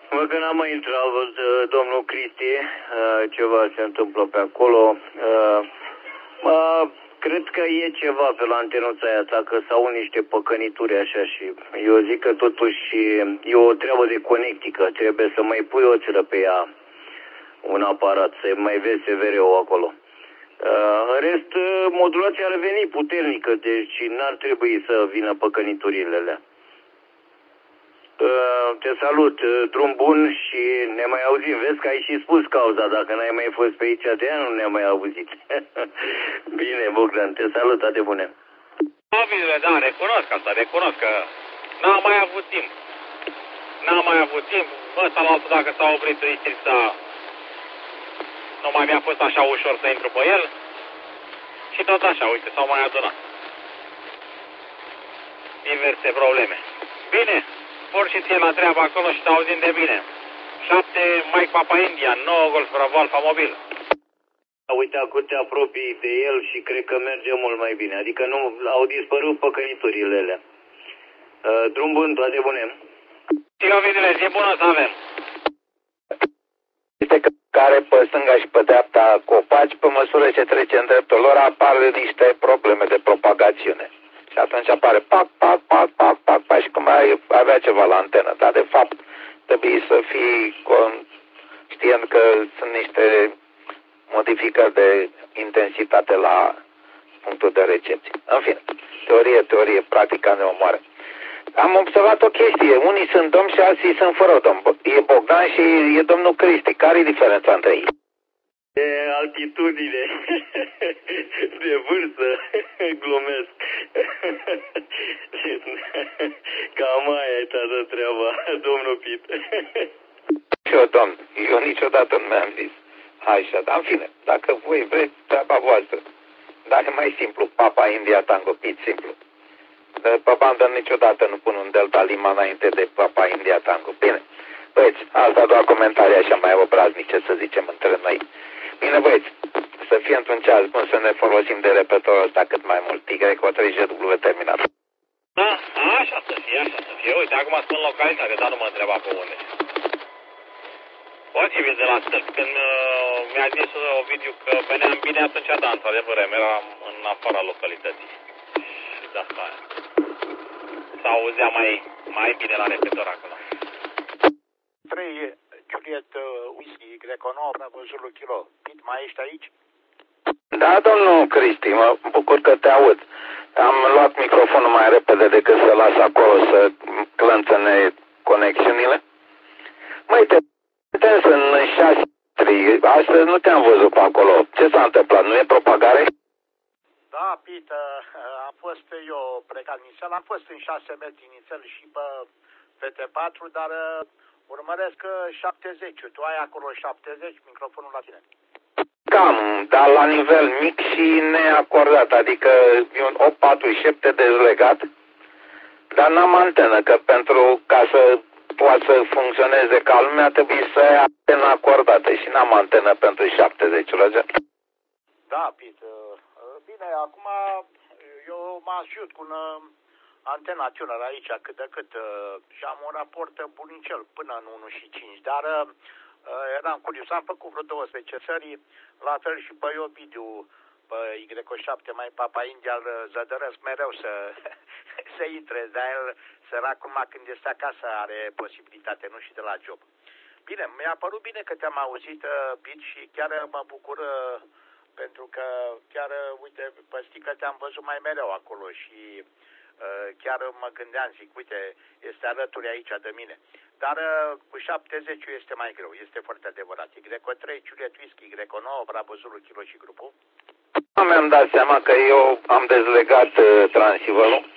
Mă, că n-am mai intrat, văd, domnul Cristi, ceva se întâmplă pe acolo. Cred că e ceva pe la antenuța aia ta, că s-au niște păcănituri așa și eu zic că totuși e o treabă de conectică. Trebuie să mai pui o țără pe ea, un aparat, să mai vezi SVR-ul acolo. În rest, modulația ar veni puternică, deci n-ar trebui să vină păcăniturile alea. Te salut, drum bun și ne mai auzim. Vezi că ai și spus cauza, dacă n-ai mai fost pe aici de ani, nu ne-am mai auzit. Bine, Bogdan, te salut, toate bune. Da, recunosc că n-am mai avut timp. Ăsta la altul, dacă s-a oprit restricția, nu mai mi-a fost așa ușor să intru pe el. Și tot așa, uite, s-au mai adunat diverse probleme. Bine, porți și ție la treabă acolo și te auzim de bine. 7 Mike Papa India, 9 Golf Bravo Alfa Mobil. Uite, acum te apropii de el și cred că merge mult mai bine. Adică nu au dispărut păcăniturile alea. Drum bun, toate bune. Silovizile, zi bună să avem. Este care pe stânga și pe dreapta copaci, pe măsură ce trece în dreptul lor, apar niște probleme de propagațiune. Și atunci apare pac, pac, pac, pac, pac, pac, și cum ai avea ceva la antenă. Dar de fapt trebuie să fii știind că sunt niște modificări de intensitate la punctul de recepție. În fine, teorie, practica ne omoară. Am observat o chestie. Unii sunt domni și alții sunt fără domn. E Bogdan și e domnul Cristi. Care e diferența între ei? De altitudine, de vârstă, glumesc. Cam aia e toată treaba, domnul Pit. Și eu, domn, eu niciodată nu mi-am zis așa, dar în fine, dacă voi vreți, treaba voastră. Dar e mai simplu, Papa India Tango, Pit, simplu. Pe bandă niciodată nu pun un Delta Lima înainte de Papa India Tango. Bine, băieți, asta doar comentarii așa mai obraznice, să zicem, între noi. Bine, băieți, să fie într-un ceas bun să ne folosim de repetorul ăsta cât mai mult. Y cu 3GW terminat. Da, așa să fie. Uite, acum sunt în localitate, dar nu mă întreba pe unde. Posibil de la stâlp, când mi-a zis Ovidiu că veneam bine, atunci da, într-adevăr, eram în afara localității. Și de asta s-auzea mai bine la repetor acolo. 3 Juliet Whisky Greco 9, Bravo Zulu Kilo. Pit, mai ești aici? Da, domnul Cristi, mă bucur că te aud. Am luat microfonul mai repede decât să las acolo să clănțăne conexiunile. Măi, te întâlnesc în 6 tri. Astăzi nu te-am văzut pe acolo. Ce s-a întâmplat? Nu e propagare? Da, Pit, am fost eu plecat inițial. Am fost în 6 metri inițial și pe T4, dar urmăresc 70. Tu ai acolo 70, microfonul la tine. Cam, dar la nivel mic și neacordat, adică e un 847 dezlegat, dar n-am antenă, că pentru ca să poată să funcționeze ca lumea trebuie să ai antenă acordată și n-am antenă pentru 70, Roger. Da, Pit, bine, acum eu mă ajut cu un antena tuner aici cât de cât și am un raport bunicel până în 1 și 5, dar eram curios, am făcut vreo 12 țări, la fel și pe Ovidiu, pe Y7, mai Papa India, îl zădăresc mereu să intre, dar el, săracul, când este acasă, are posibilitate, nu și de la job. Bine, mi-a părut bine că te-am auzit, Pit, și chiar mă bucur pentru că chiar, uite, pe stică te-am văzut mai mereu acolo și chiar mă gândeam, zic, uite, este alături aici de mine. Dar cu 70 este mai greu, este foarte adevărat. Greco 3, Juliet Whisky, Greco 9, Bravo Zulu, Kilo și grupul. Mi-am dat seama că eu am dezlegat transceiverul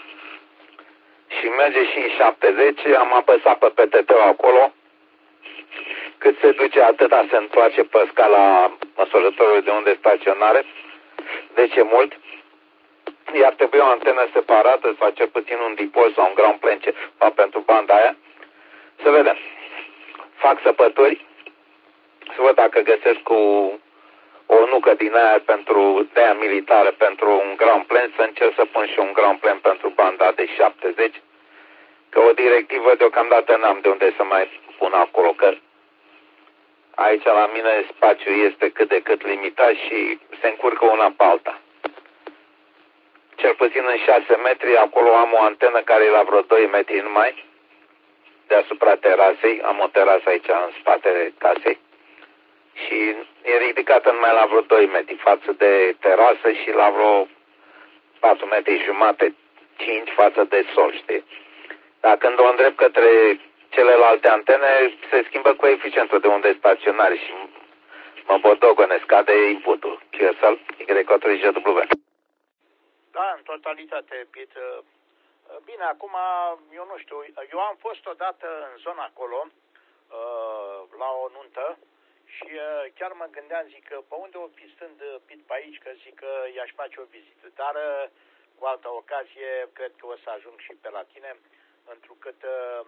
și merge și în 70, am apăsat pe PTT-ul acolo. Cât se duce, atâta se întoarce pe scala măsurătorului de unde staționare. Deci e mult. Iar trebuie o antenă separată sau cel puțin un dipol sau un ground plane pentru banda aia. Să vedem. Fac săpături. Să văd dacă găsesc cu o nucă din aia pentru de-aia militară pentru un ground plane. Să încerc să pun și un ground plane pentru banda de 70. Că o directivă deocamdată n-am de unde să mai pun acolo, că aici la mine spațiul este cât de cât limitat și se încurcă una pe alta. Cel puțin în 6 metri, acolo am o antenă care e la vreo 2 metri numai, deasupra terasei. Am o terasă aici în spatele casei și e ridicată numai la vreo 2 metri față de terasă și la vreo 4 metri jumate, 5 față de sol, știi? Dar când o îndrept către celelalte antene, se schimbă coeficientul de unde staționare și mă botogonesc, scade inputul. QSL, Y30W. Da, în totalitate, Pit. Bine, acum, eu nu știu, eu am fost odată în zona acolo, la o nuntă, și chiar mă gândeam, zic, că pe unde o fi stând Pit pe aici, că zic că i-aș face o vizită. Dar, cu altă ocazie, cred că o să ajung și pe la tine, întrucât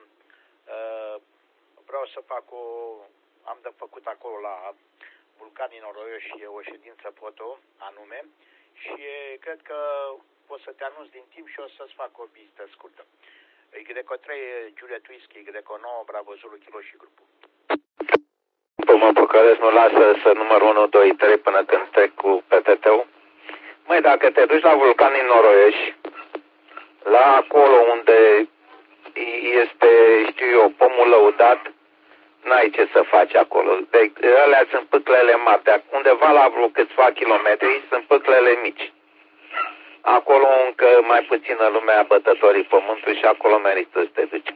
vreau să fac am de făcut acolo la Vulcanii Noroioși o ședință foto, anume, și cred că o să te anunț din timp și o să-ți fac o vizită scurtă. Y3, Juliet Whisky, Y9, Bravo Zulu, Kilo și grupul. Mă păcălesc, nu lasă să număr 1, 2, 3 până când trec cu PTT-ul. Măi, dacă te duci la Vulcanii Noroioși, la acolo unde este, știu eu, pomul lăudat, n-ai ce să faci acolo. Alea sunt pâclele mari. De undeva la vreo câțiva kilometri sunt pâclele mici. Acolo încă mai puțină lumea bătătorii pământului și acolo merită să te duci.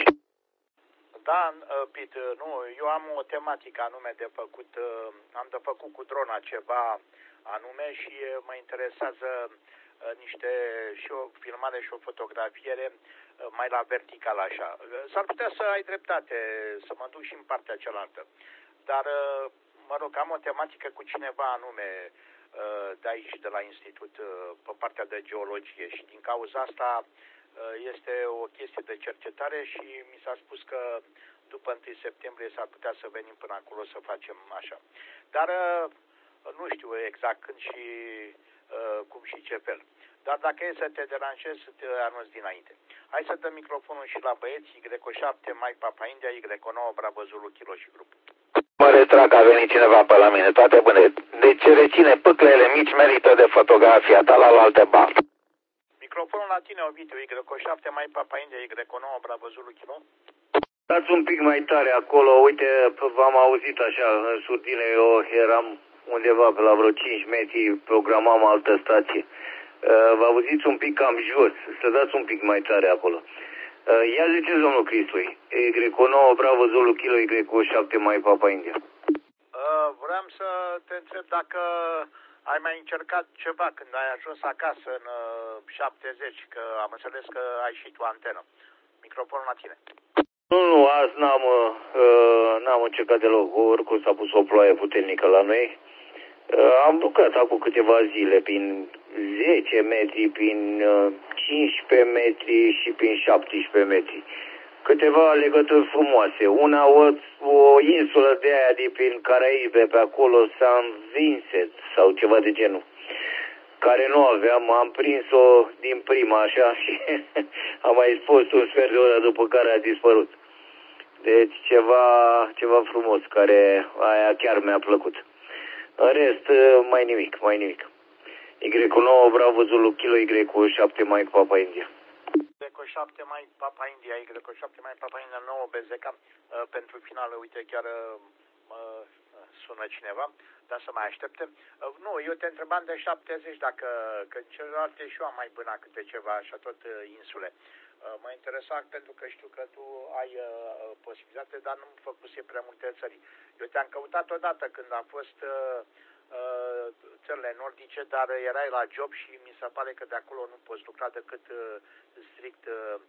Da, Pit, nu, eu am o tematică anume de făcut, am de făcut cu drona ceva anume și mă interesează niște și o filmare și o fotografiere mai la vertical așa. S-ar putea să ai dreptate, să mă duc și în partea cealaltă. Dar, mă rog, am o tematică cu cineva anume de aici, de la institut, pe partea de geologie și din cauza asta este o chestie de cercetare și mi s-a spus că după 1 septembrie s-ar putea să venim până acolo să facem așa. Dar nu știu exact când și cum și ce fel. Dar dacă e să te deranjezi, să te anunț dinainte. Hai să dăm microfonul și la băieți, Y7, Mike Papa India, Y9, Bravo Zulu, Kilo și grup. Mă retrag, a venit cineva pe la mine, toate bune. Deci reține pâclele mici merită de fotografia ta la alte bar. Microfonul la tine, Ovidiu, Y7, Mike Papa India, Y9, Bravo Zulu, Kilo. Dați un pic mai tare acolo, uite, v-am auzit așa, în surdine, eu eram undeva pe la vreo 5 metri, programam altă stație. Vă auziți un pic cam jos, să dați un pic mai tare acolo. Ia ziceți, domnul Cristui, Y9, Bravo Zulu, Kilo, Y7, mai Papa India. Vreau să te întreb dacă ai mai încercat ceva când ai ajuns acasă în 70, că am înțeles că ai și tu antenă. Microfonul la tine. Nu, azi n-am încercat deloc, oricum s-a pus o ploaie puternică la noi. Am lucrat acum câteva zile prin 10 metri, prin 15 metri și prin 17 metri. Câteva legături frumoase. Una, o insulă de aia de prin Caraibe, pe acolo, San Vincent sau ceva de genul, care nu aveam, am prins-o din prima așa și am mai fost un sfert de oră după care a dispărut. Deci ceva frumos, care aia chiar mi-a plăcut. În rest, mai nimic. Y9, Bravo Zulu, Kilo, Y7, Mike Papa India. Y7 Mike Papa India, Y7 Mike Papa India, 9 BZK. Pentru final, uite, chiar mă sună cineva, dar să mai aștepte. Nu, eu te întrebam de 70 dacă, că celelalte și eu am mai până câte ceva, așa tot insule. Mă interesa pentru că știu că tu ai posibilitate, dar nu-mi făcuse prea multe țări. Eu te-am căutat odată când a fost țările nordice, dar erai la job și mi se pare că de acolo nu poți lucra decât strict,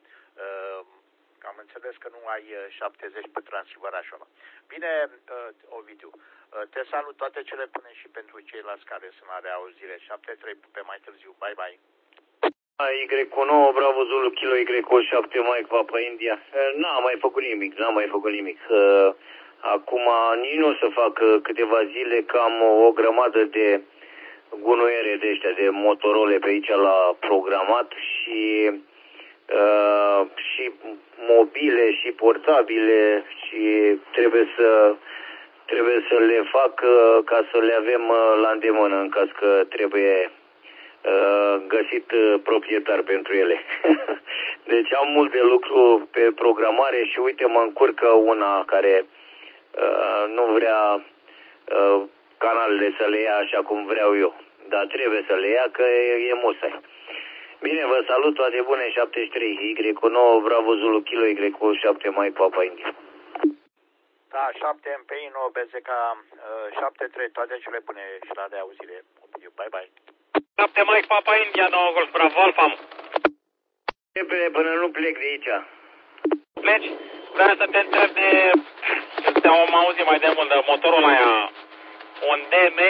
am înțeles că nu ai 70 pe Transilvărașul. Bine, Ovidiu, te salut, toate cele bune și pentru ceilalți care sunt la reauzire. 7-3 pe mai târziu, bye bye. Y9, Bravo Zulu, Kilo, Y7, Mike Papa India. N-am mai făcut nimic. Acum nici nu o să fac câteva zile că am o grămadă de gunoiere de ăștia, de Motorola pe aici la programat și și mobile și portabile și trebuie să le fac ca să le avem la îndemână în caz că trebuie găsit proprietar pentru ele. Deci am mult de lucru pe programare și uite mă încurcă una care nu vrea canalele să le ia așa cum vreau eu. Dar trebuie să le ia că e musai. Bine, vă salut, toate bune, 73, Y9, Bravo Zulu, Kilo, Y7, Mai Papa India. Da, 7 MPI, 9 BZK, 73, toate cele bune și la de auzire. Bye, bye. 7 Mai Papa India, 9 Golf Bravo Alfa. Repede până nu plec de aici. Pleci? Vreau să te întreb de... Te-am auzit mai de mult de motorul aia. Un DM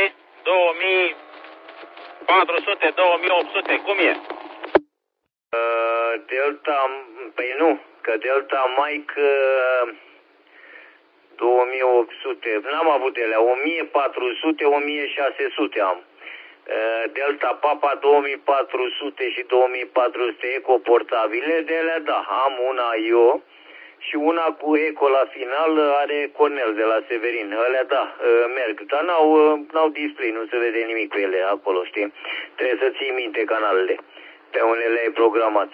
2400, 2800, cum e? Delta, păi nu, că Delta Mike 2800, n-am avut ele, 1400, 1600 am. Delta Papa 2400 și 2400 eco portabile, de ele da, am una eu și una cu eco la final are Cornel de la Severin, alea da, merg, dar n-au display, nu se vede nimic pe ele acolo, știi? Trebuie să ții minte canalele, pe unele ai programat.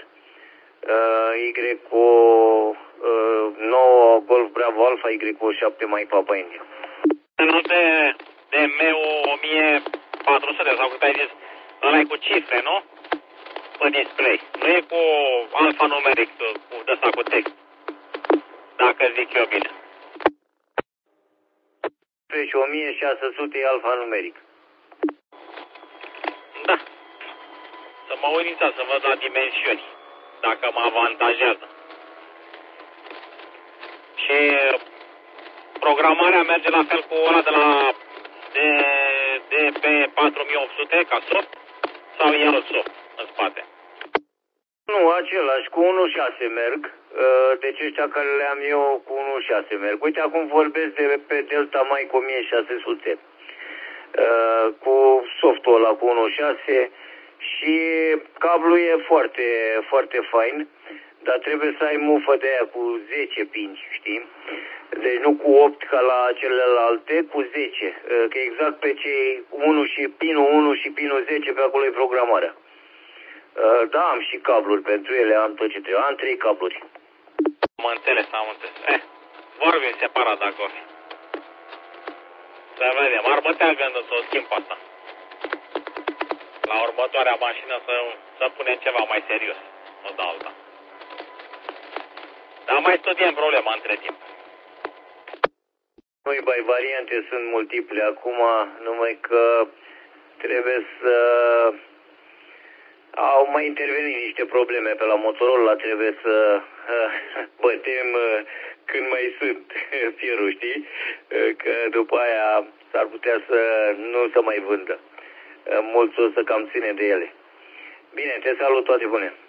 Y9 Golf Bravo Alpha, Y7 Mai Papa India. Nu de M1400 sau cât ai zis, ăla e cu cifre, nu? Pe display. Nu e cu alfanumeric, cu ăsta cu text. Dacă zic eu bine. Și 1600 e alfanumeric. Da. Să mă uit să văd la dimensiuni, dacă mă avantajează. Și programarea merge la fel cu ăla de la DP4800 ca soft sau e alt soft în spate? Nu, același, cu 1.6 merg. Deci ăștia care le am eu cu 1.6 merg. Uite, acum vorbesc de pe Delta Mike 1600. Cu softul ăla cu 1.6 și cablul e foarte, foarte fain, dar trebuie să ai mufă de aia cu 10 pinci, știi? Deci nu cu 8 ca la celelalte, cu 10. Că exact pe cei 1 și pinul 1 și pinul 10 pe acolo e programarea. Da, am și cabluri pentru ele, am tot ce trebuie. Am 3 cabluri. Am înțeles. Vorbim separat dacă o fi. Să vedem, ar bătea gândul să o schimb asta. La următoarea mașină să punem ceva mai serios, nu de alta. Dar mai studiem problema între timp. Nu-i bai, variante sunt multiple acum, numai că trebuie să... Au mai intervenit niște probleme pe la Motorola, trebuie să bătem când mai sunt fierul, știi? Că după aia s-ar putea să nu se mai vândă. Mulți o să cam ține de ele. Bine, te salut, toate bune!